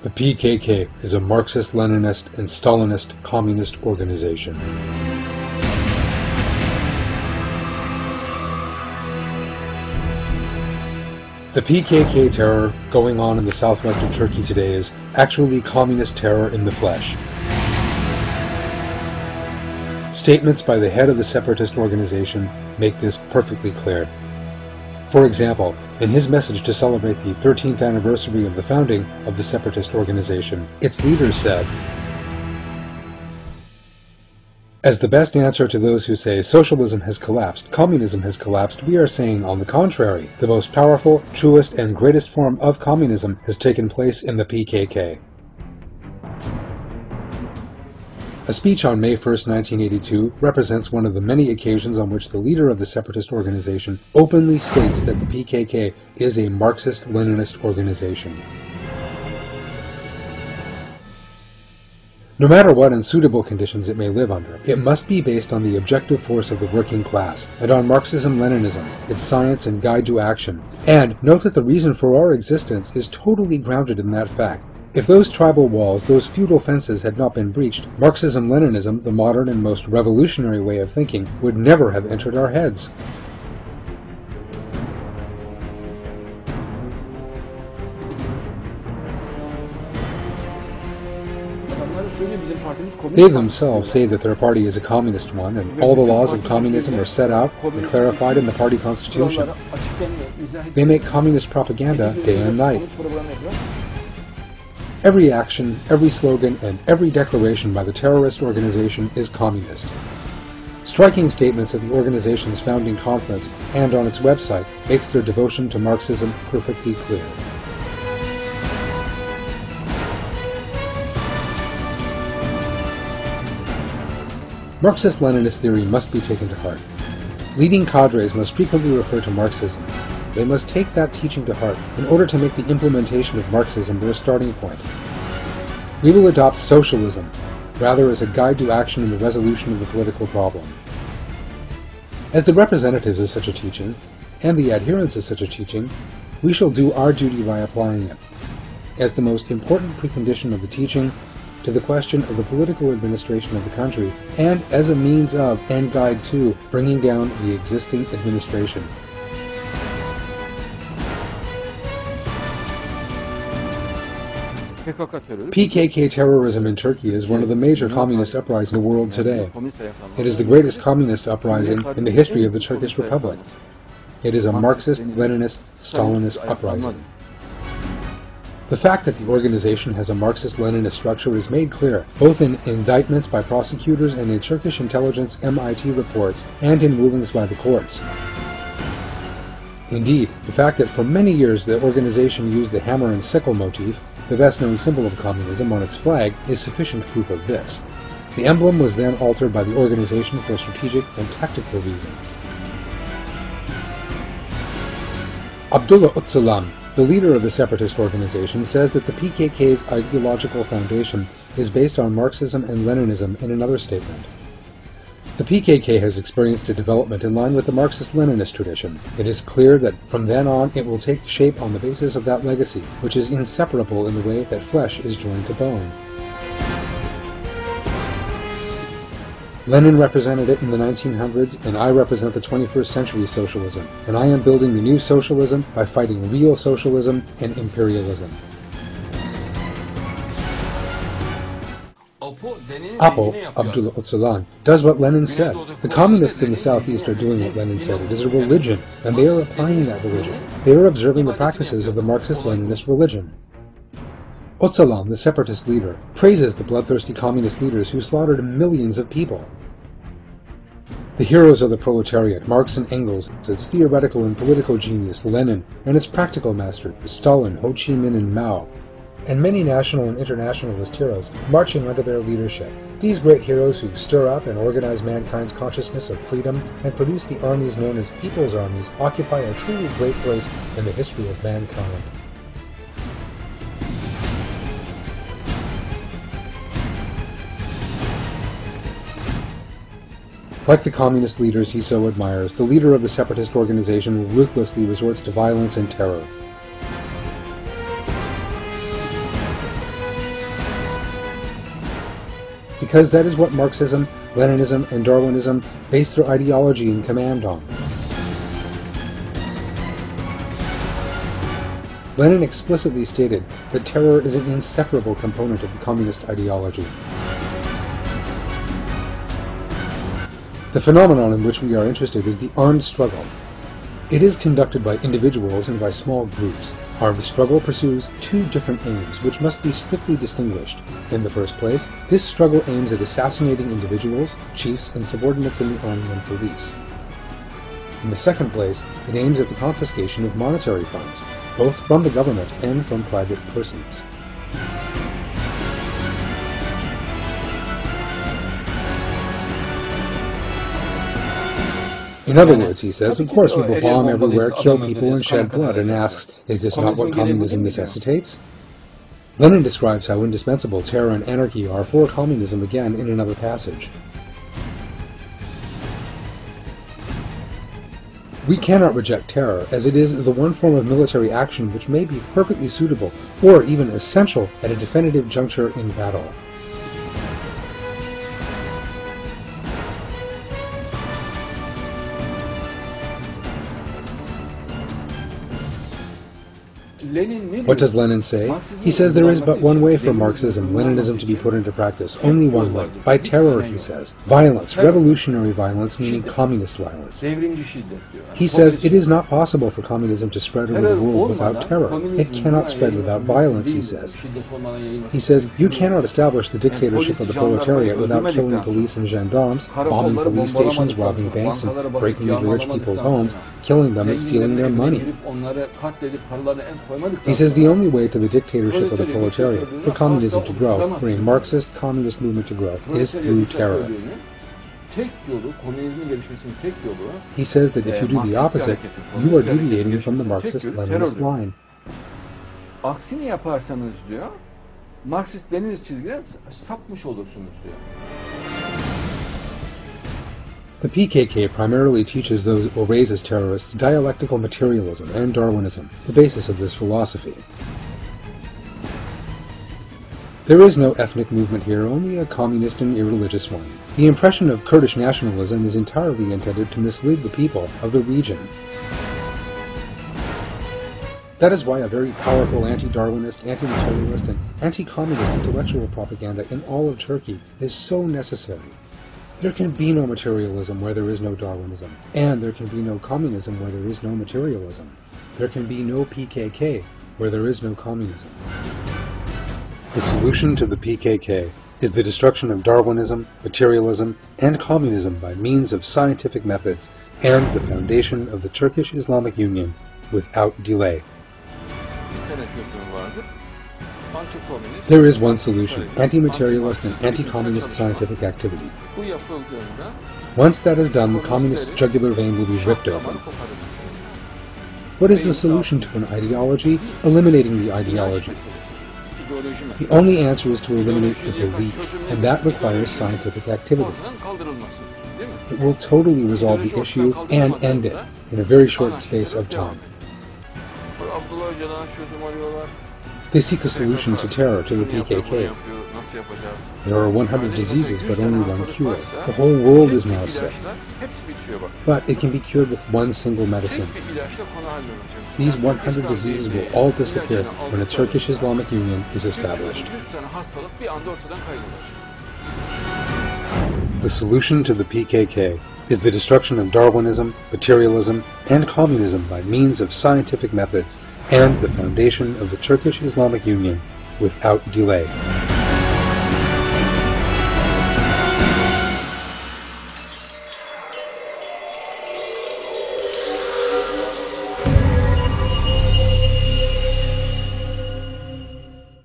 The PKK is a Marxist-Leninist and Stalinist communist organization. The PKK terror going on in the southwest of Turkey today is actually communist terror in the flesh. Statements by the head of the separatist organization make this perfectly clear. For example, in his message to celebrate the 13th anniversary of the founding of the separatist organization, its leader said, "As the best answer to those who say socialism has collapsed, communism has collapsed, we are saying, on the contrary, the most powerful, truest, and greatest form of communism has taken place in the PKK." A speech on May 1, 1982 represents one of the many occasions on which the leader of the separatist organization openly states that the PKK is a Marxist-Leninist organization. No matter what unsuitable conditions it may live under, it must be based on the objective force of the working class, and on Marxism-Leninism, its science and guide to action. And note that the reason for our existence is totally grounded in that fact. If those tribal walls, those feudal fences had not been breached, Marxism-Leninism, the modern and most revolutionary way of thinking, would never have entered our heads. They themselves say that their party is a communist one, and all the laws of communism are set out and clarified in the party constitution. They make communist propaganda day and night. Every action, every slogan, and every declaration by the terrorist organization is communist. Striking statements at the organization's founding conference and on its website makes their devotion to Marxism perfectly clear. Marxist-Leninist theory must be taken to heart. Leading cadres must frequently refer to Marxism. They must take that teaching to heart in order to make the implementation of Marxism their starting point. We will adopt socialism, rather as a guide to action in the resolution of the political problem. As the representatives of such a teaching, and the adherents of such a teaching, we shall do our duty by applying it, as the most important precondition of the teaching, to the question of the political administration of the country, and as a means of, and guide to, bringing down the existing administration. PKK terrorism in Turkey is one of the major communist uprisings in the world today. It is the greatest communist uprising in the history of the Turkish Republic. It is a Marxist-Leninist, Stalinist uprising. The fact that the organization has a Marxist-Leninist structure is made clear, both in indictments by prosecutors and in Turkish intelligence MIT reports, and in rulings by the courts. Indeed, the fact that for many years the organization used the hammer and sickle motif, the best-known symbol of communism, on its flag, is sufficient proof of this. The emblem was then altered by the organization for strategic and tactical reasons. Abdullah Öcalan, the leader of the separatist organization, says that the PKK's ideological foundation is based on Marxism and Leninism in another statement. The PKK has experienced a development in line with the Marxist-Leninist tradition. It is clear that from then on it will take shape on the basis of that legacy, which is inseparable in the way that flesh is joined to bone. Lenin represented it in the 1900s, and I represent the 21st century socialism, and I am building the new socialism by fighting real socialism and imperialism. Apo, Abdullah Öcalan, does what Lenin said. The communists in the southeast are doing what Lenin said. It is a religion, and they are applying that religion. They are observing the practices of the Marxist-Leninist religion. Öcalan, the separatist leader, praises the bloodthirsty communist leaders who slaughtered millions of people. The heroes of the proletariat, Marx and Engels, its theoretical and political genius, Lenin, and its practical masters, Stalin, Ho Chi Minh, and Mao, and many national and internationalist heroes marching under their leadership. These great heroes who stir up and organize mankind's consciousness of freedom and produce the armies known as people's armies occupy a truly great place in the history of mankind. Like the communist leaders he so admires, the leader of the separatist organization ruthlessly resorts to violence and terror. because that is what Marxism, Leninism, and Darwinism base their ideology and command on. Lenin explicitly stated that terror is an inseparable component of the communist ideology. The phenomenon in which we are interested is the armed struggle. It is conducted by individuals and by small groups. Armed struggle pursues two different aims, which must be strictly distinguished. In the first place, this struggle aims at assassinating individuals, chiefs, and subordinates in the army and police. In the second place, it aims at the confiscation of monetary funds, both from the government and from private persons. In other words, he says, of course we will bomb everywhere, kill people, and shed blood, and asks, is this not what communism necessitates? Lenin describes how indispensable terror and anarchy are for communism again in another passage. We cannot reject terror, as it is the one form of military action which may be perfectly suitable, or even essential, at a definitive juncture in battle. What does Lenin say? He says there is but one way for Marxism, Leninism to be put into practice, only one way. By terror, he says. Violence, revolutionary violence, meaning communist violence. He says it is not possible for communism to spread over the world without terror. It cannot spread without violence, he says. He says you cannot establish the dictatorship of the proletariat without killing police and gendarmes, bombing police stations, robbing banks, and breaking into rich people's homes, killing them and stealing their money. He says the only way to the dictatorship of the proletariat, for communism to grow, for a Marxist communist movement to grow, is through terror. He says that if you do the opposite, you are deviating from the Marxist-Leninist line. Aksini yaparsanız diyor, Marksist-Leninist çizgiden sapmış olursunuz diyor. The PKK primarily teaches those it will raise as terrorists dialectical materialism and Darwinism, the basis of this philosophy. There is no ethnic movement here, only a communist and irreligious one. The impression of Kurdish nationalism is entirely intended to mislead the people of the region. That is why a very powerful anti-Darwinist, anti-materialist, and anti-communist intellectual propaganda in all of Turkey is so necessary. There can be no materialism where there is no Darwinism, and there can be no communism where there is no materialism. There can be no PKK where there is no communism. The solution to the PKK is the destruction of Darwinism, materialism, and communism by means of scientific methods, and the foundation of the Turkish Islamic Union without delay. There is one solution, anti-materialist and anti-communist scientific activity. Once that is done, the communist jugular vein will be ripped open. What is the solution to an ideology? Eliminating the ideology. The only answer is to eliminate the belief, and that requires scientific activity. It will totally resolve the issue and end it in a very short space of time. They seek a solution to terror, to the PKK. There are 100 diseases, but only one cure. The whole world is now sick. But it can be cured with one single medicine. These 100 diseases will all disappear when a Turkish Islamic Union is established. The solution to the PKK is the destruction of Darwinism, materialism, and communism by means of scientific methods, and the foundation of the Turkish Islamic Union without delay.